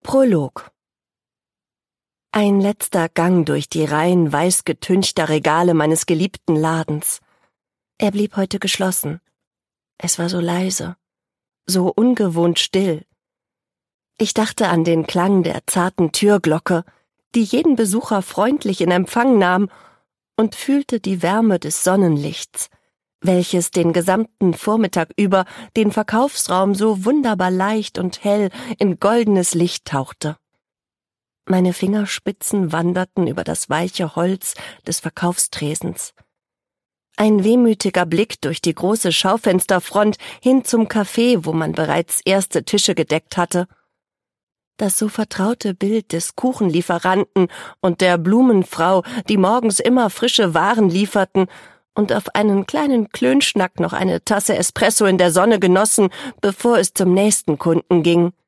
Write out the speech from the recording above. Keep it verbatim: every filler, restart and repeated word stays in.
Prolog. Ein letzter Gang durch die Reihen weiß getünchter Regale meines geliebten Ladens. Er blieb heute geschlossen. Es war so leise, so ungewohnt still. Ich dachte an den Klang der zarten Türglocke, die jeden Besucher freundlich in Empfang nahm, und fühlte die Wärme des Sonnenlichts, welches den gesamten Vormittag über den Verkaufsraum so wunderbar leicht und hell in goldenes Licht tauchte. Meine Fingerspitzen wanderten über das weiche Holz des Verkaufstresens. Ein wehmütiger Blick durch die große Schaufensterfront hin zum Café, wo man bereits erste Tische gedeckt hatte. Das so vertraute Bild des Kuchenlieferanten und der Blumenfrau, die morgens immer frische Waren lieferten und auf einen kleinen Klönschnack noch eine Tasse Espresso in der Sonne genossen, bevor es zum nächsten Kunden ging.